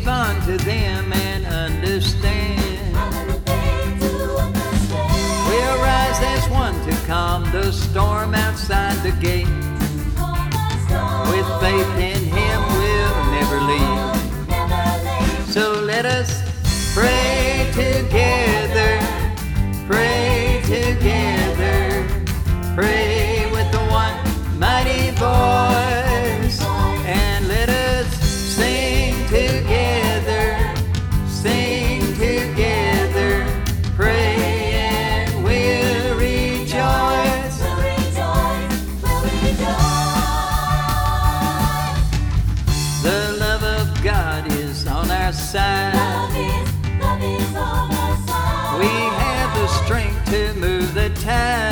respond to them and understand. We'll rise as one to calm the storm outside the gate. With faith in Him, we'll never leave. So let us pray together, pray together, pray with the one mighty voice, and let us sing together, sing together, pray and we'll rejoice. The love of God is on our side. Love is on our side. We have the strength to move the tide.